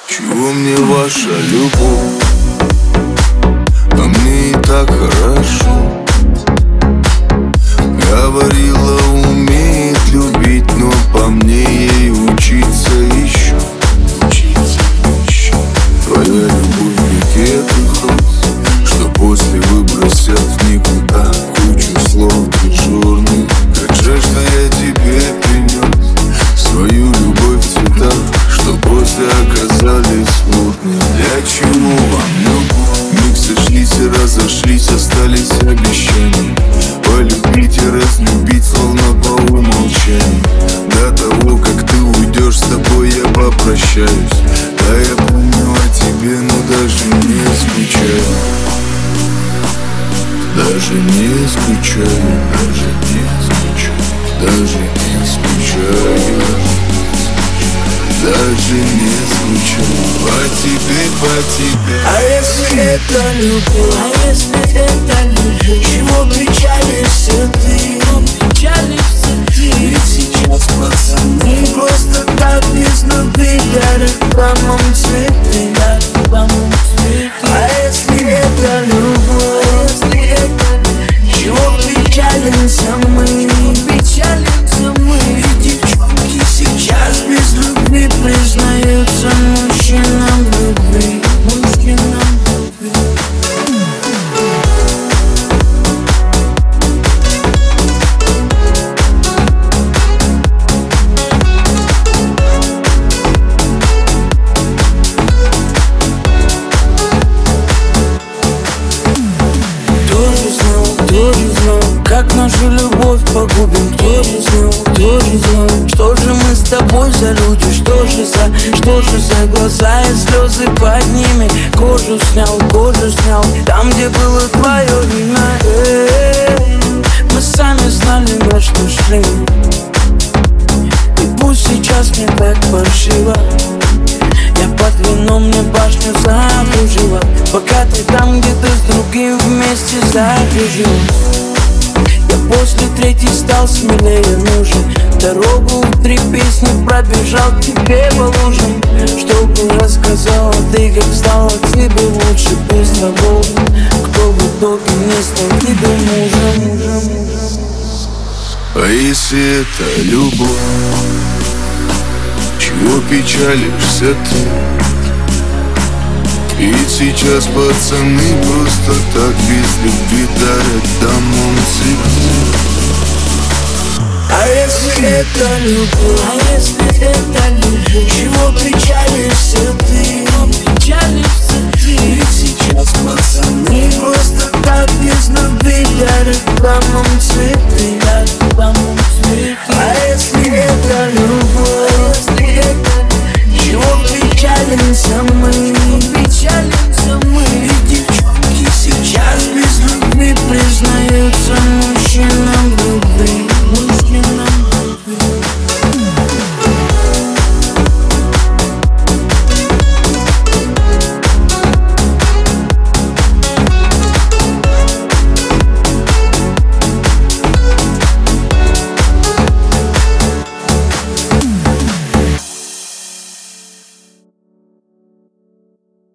Чего мне ваша любовь? А мне и так хорошо. Говорила, умеет любить, но по мне ей учиться еще. Твоя любовь букет роз, что после выбросят в никуда. Кучу слов дежурных. Как жаль, что я тебе принес свою любовь в цветах, что после оказались смутными. Для чего вам любовь? Миг сошлись и разошлись, остались обещания полюбить и разлюбить, словно по умолчанию. До того, как ты уйдешь, с тобой я попрощаюсь. Да, я помню о тебе, но даже не скучаю. Даже не скучаю, даже не скучаю, даже не скучаю, даже не скучаю по тебе, по тебе. А если это любовь? А если это любовь? Чего печалишься ты? Ведь сейчас пацаны просто так без любви дарят вам цветы. А если это любовь? Чего печалимся мы? Ведь девчонки сейчас без любви признаются мужчинам в любви. Тоже знал, как нашу любовь погубим. Тоже знал, что же мы с тобой за люди. Что же за глаза и слезы под ними. Кожу снял, там, где было твое имя. Мы сами знали, на что шли. И пусть сейчас мне так паршиво, я под вином, мне башню закружила. Пока ты там где-то с другим вместе закружил. Я после третьей стал смелее, нужен. Дорогу в 3 песни пробежал к тебе по лужам, чтобы рассказала ты, как стало тебе лучше. Без того, кто в итоге не стал тебе мужем. А если это любовь? Чего печалишься ты? Ведь сейчас пацаны просто так без любви дарят домом цветы. А если это любовь? А если это любовь? Чего печалишься ты? Ведь сейчас пацаны просто так без любви дарят домом цветы. А если это любовь?